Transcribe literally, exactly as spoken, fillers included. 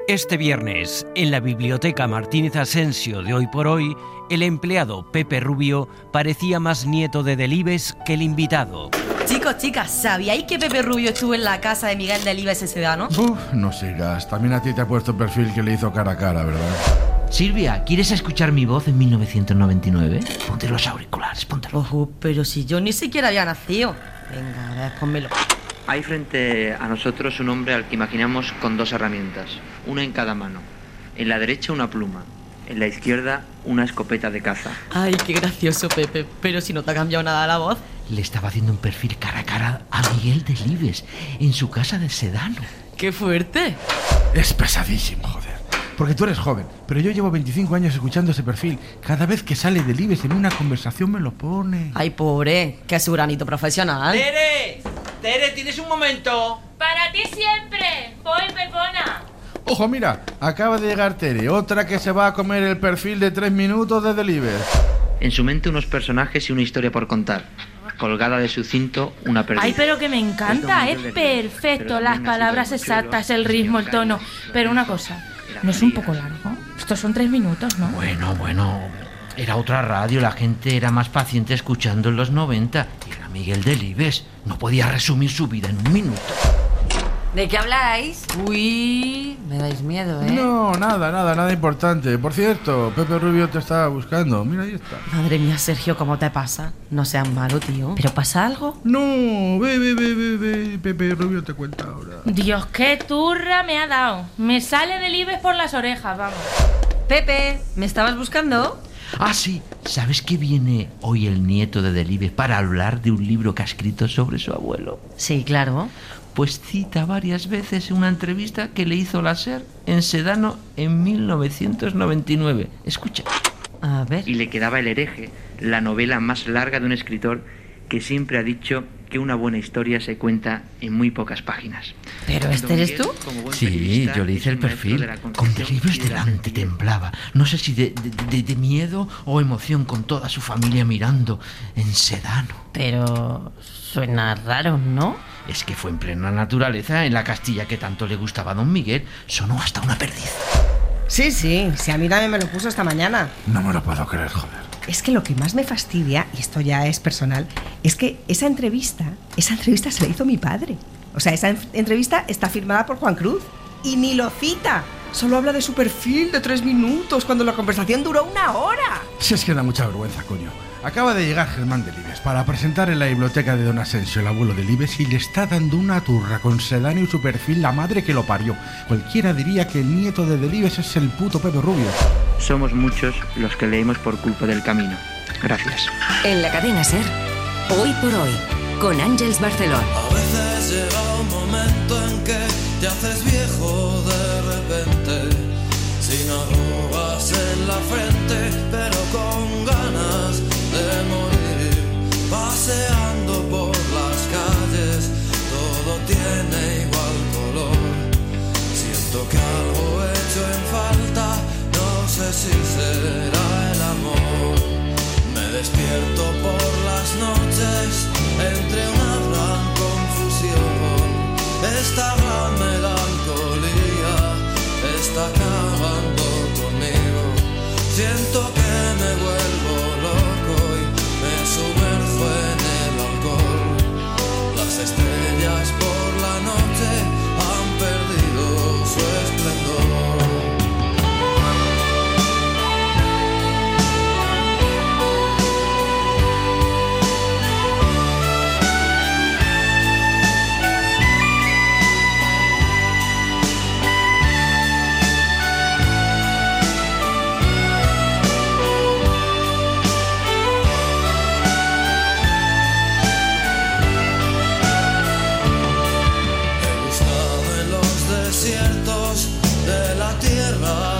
Este viernes, en la Biblioteca Martínez Asensio de Hoy por Hoy, el empleado Pepe Rubio parecía más nieto de Delibes que el invitado. Chicos, chicas, ¿sabíais que Pepe Rubio estuvo en la casa de Miguel Delibes ese Sedano? Uf, no sigas. También a ti te ha puesto el perfil que le hizo cara a cara, ¿verdad? Silvia, ¿quieres escuchar mi voz en mil novecientos noventa y nueve? Ponte los auriculares, póntelo. Ojo, pero si yo ni siquiera había nacido. Venga, a ver, pónmelo. Hay frente a nosotros un hombre al que imaginamos con dos herramientas, una en cada mano. En la derecha una pluma, en la izquierda una escopeta de caza. Ay, qué gracioso, Pepe. Pero si no te ha cambiado nada la voz. Le estaba haciendo un perfil cara a cara a Miguel Delibes en su casa de Sedano. ¡Qué fuerte! Es pesadísimo, joder. Porque tú eres joven, pero yo llevo veinticinco años escuchando ese perfil. Cada vez que sale Delibes en una conversación me lo pone. Ay, pobre, qué suranito profesional. ¡Tere! ¡Tere, tienes un momento! ¡Para ti siempre! ¡Voy, Pepona! Ojo, mira, acaba de llegar Tere, otra que se va a comer el perfil de tres minutos de Delibes. En su mente unos personajes y una historia por contar. Colgada de su cinto una perdiz. Ay, pero que me encanta, es perfecto. Las palabras exactas, el ritmo, el tono. Pero una cosa, ¿no es un poco largo? Estos son tres minutos, ¿no? Bueno, bueno, era otra radio, la gente era más paciente escuchando en los noventa. Era Miguel Delibes, no podía resumir su vida en un minuto. ¿De qué habláis? Uy, me dais miedo, ¿eh? No, nada, nada, nada importante. Por cierto, Pepe Rubio te estaba buscando. Mira, ahí está. Madre mía, Sergio, ¿cómo te pasa? No seas malo, tío. ¿Pero pasa algo? No, ve, ve, ve, ve, ve. Pepe Rubio te cuenta ahora. Dios, qué turra me ha dado. Me sale Delibes por las orejas, vamos. Pepe, ¿me estabas buscando? Ah, sí, ¿sabes que viene hoy el nieto de Delibes para hablar de un libro que ha escrito sobre su abuelo? Sí, claro. Pues cita varias veces una entrevista que le hizo la SER en Sedano en mil novecientos noventa y nueve. Escucha. A ver. Y le quedaba El hereje, la novela más larga de un escritor que siempre ha dicho que una buena historia se cuenta en muy pocas páginas. ¿Pero este eres tú? Sí, yo le hice el perfil. Con Delibes delante temblaba. No sé si de, de, de miedo o emoción, con toda su familia mirando en Sedano. Pero suena raro, ¿no? Es que fue en plena naturaleza, en la Castilla que tanto le gustaba a don Miguel. Sonó hasta una perdiz. Sí, sí, si a mí también me lo puso esta mañana. No me lo puedo creer, joder. Es que lo que más me fastidia, y esto ya es personal, es que esa entrevista, esa entrevista se la hizo mi padre. O sea, esa entrevista está firmada por Juan Cruz y ni lo cita. Solo habla de su perfil de tres minutos cuando la conversación duró una hora. Si es que da mucha vergüenza, coño. Acaba de llegar Germán Delibes para presentar en la biblioteca de don Asensio, el abuelo Delibes, y le está dando una turra con Sedano y su perfil, la madre que lo parió. Cualquiera diría que el nieto de Delibes es el puto Pepe Rubio. Somos muchos los que leemos por culpa del camino. Gracias. En la cadena SER, Hoy por Hoy, con Ángeles Barceló. A veces llega un momento en que te haces viejo de repente, sin arrugas en la frente, pero con ganas de morir, paseando por las calles, todo tiene igual color. Siento que algo he hecho en falta, no sé si será el amor. Me despierto por las noches entre una gran confusión. Esta gran melancolía está acabando conmigo. Siento que me vuelvo loco y me sumerjo en el alcohol. Las estrellas por la noche han perdido su esplendor. He buscado en los desiertos de la tierra